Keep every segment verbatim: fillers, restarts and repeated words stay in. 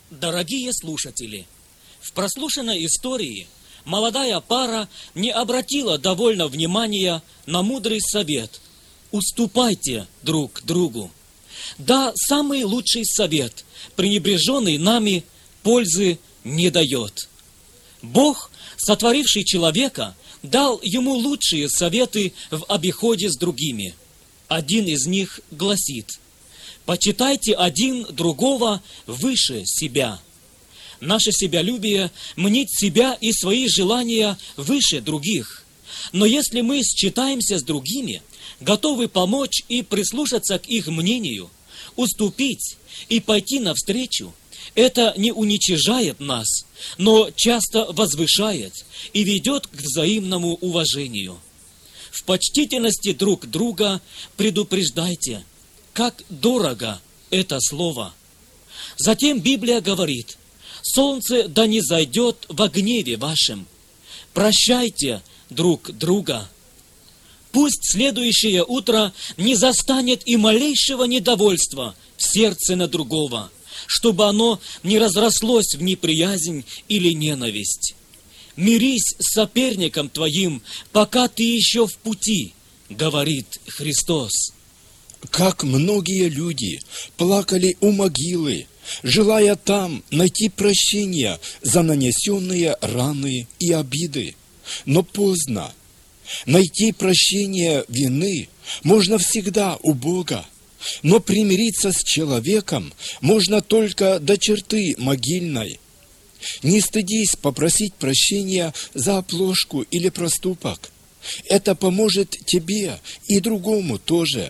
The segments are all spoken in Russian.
Дорогие слушатели, в прослушанной истории молодая пара не обратила довольно внимания на мудрый совет «Уступайте друг другу». Да, самый лучший совет, пренебреженный нами, пользы не дает. Бог, сотворивший человека, дал ему лучшие советы в обиходе с другими. Один из них гласит: «Почитайте один другого выше себя». Наше себялюбие мнит себя и свои желания выше других. Но если мы считаемся с другими, готовы помочь и прислушаться к их мнению, уступить и пойти навстречу, это не уничижает нас, но часто возвышает и ведет к взаимному уважению. В почтительности друг друга предупреждайте, как дорого это слово. Затем Библия говорит: «Солнце да не зайдет во гневе вашем». Прощайте друг друга. Пусть следующее утро не застанет и малейшего недовольства в сердце на другого, чтобы оно не разрослось в неприязнь или ненависть. «Мирись с соперником твоим, пока ты еще в пути», говорит Христос. Как многие люди плакали у могилы, желая там найти прощение за нанесенные раны и обиды. Но поздно. Найти прощение вины можно всегда у Бога, но примириться с человеком можно только до черты могильной. Не стыдись попросить прощения за оплошку или проступок. Это поможет тебе и другому тоже.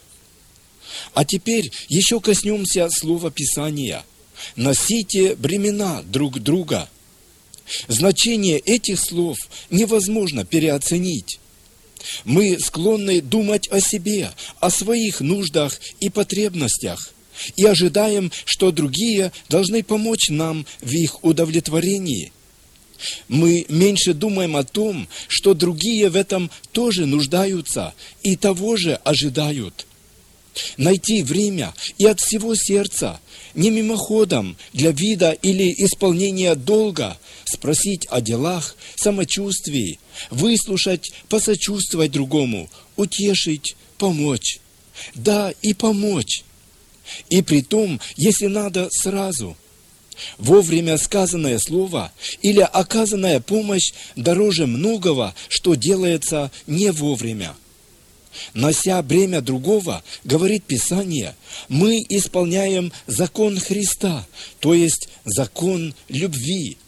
А теперь еще коснемся слова Писания. «Носите бремена друг друга». Значение этих слов невозможно переоценить. Мы склонны думать о себе, о своих нуждах и потребностях, и ожидаем, что другие должны помочь нам в их удовлетворении. Мы меньше думаем о том, что другие в этом тоже нуждаются и того же ожидают. Найти время и от всего сердца, не мимоходом, для вида или исполнения долга, спросить о делах, самочувствии, выслушать, посочувствовать другому, утешить, помочь. Да, и помочь. И при том, если надо, сразу. Вовремя сказанное слово или оказанная помощь дороже многого, что делается не вовремя. Нося бремя другого, говорит Писание, мы исполняем закон Христа, то есть закон любви.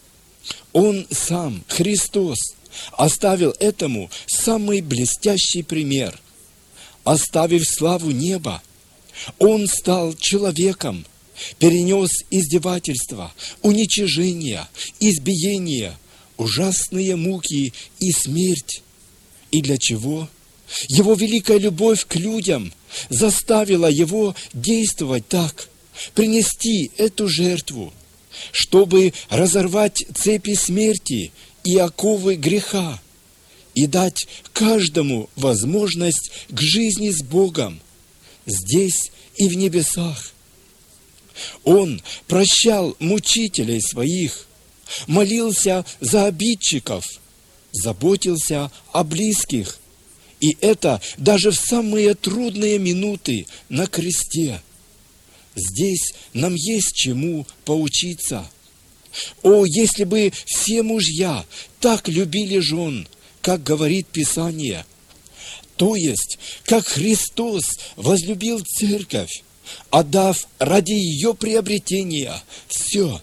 Он сам, Христос, оставил этому самый блестящий пример. Оставив славу неба, Он стал человеком, перенес издевательства, уничижения, избиения, ужасные муки и смерть. И для чего? Его великая любовь к людям заставила Его действовать так, принести эту жертву, чтобы разорвать цепи смерти и оковы греха и дать каждому возможность к жизни с Богом, здесь и в небесах. Он прощал мучителей своих, молился за обидчиков, заботился о близких, и это даже в самые трудные минуты на кресте. Здесь нам есть чему поучиться. О, если бы все мужья так любили жен, как говорит Писание, то есть, как Христос возлюбил церковь, отдав ради ее приобретения все.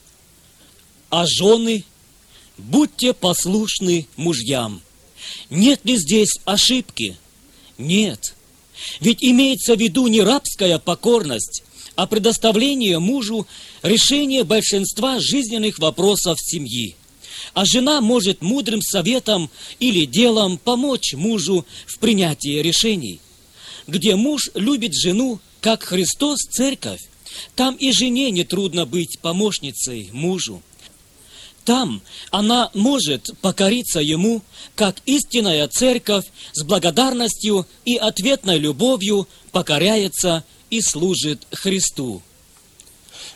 А жены, будьте послушны мужьям. Нет ли здесь ошибки? Нет. Ведь имеется в виду не рабская покорность, а предоставление мужу решения большинства жизненных вопросов семьи. А жена может мудрым советом или делом помочь мужу в принятии решений. Где муж любит жену, как Христос церковь, там и жене нетрудно быть помощницей мужу. Там она может покориться ему, как истинная церковь с благодарностью и ответной любовью покоряется и служит Христу.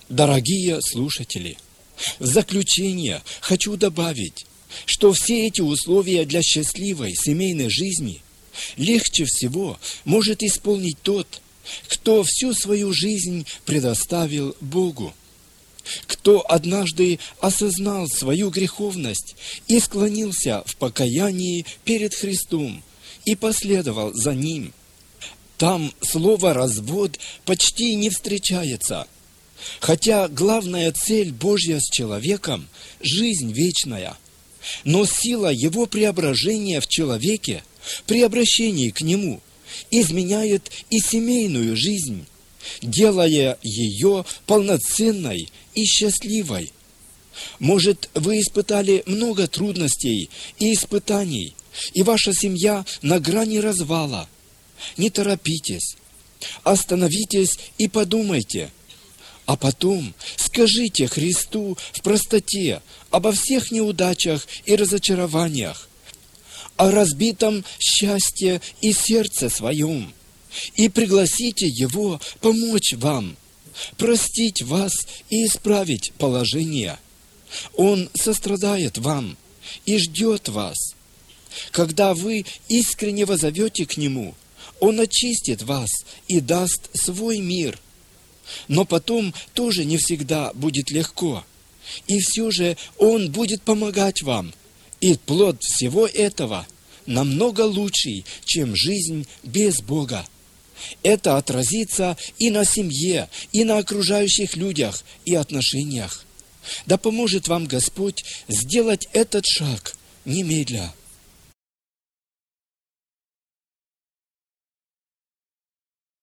Дорогие слушатели, в заключение хочу добавить, что все эти условия для счастливой семейной жизни легче всего может исполнить тот, кто всю свою жизнь предоставил Богу, кто однажды осознал свою греховность и склонился в покаянии перед Христом и последовал за Ним. Там слово «развод» почти не встречается, хотя главная цель Божья с человеком – жизнь вечная. Но сила Его преображения в человеке, при обращении к Нему, изменяет и семейную жизнь, делая ее полноценной и счастливой. Может, вы испытали много трудностей и испытаний, и ваша семья на грани развала. Не торопитесь, остановитесь и подумайте, а потом скажите Христу в простоте обо всех неудачах и разочарованиях, о разбитом счастье и сердце своем, и пригласите Его помочь вам, простить вас и исправить положение. Он сострадает вам и ждет вас. Когда вы искренне воззовете к Нему, Он очистит вас и даст свой мир. Но потом тоже не всегда будет легко. И все же Он будет помогать вам. И плод всего этого намного лучший, чем жизнь без Бога. Это отразится и на семье, и на окружающих людях и отношениях. Да поможет вам Господь сделать этот шаг немедля.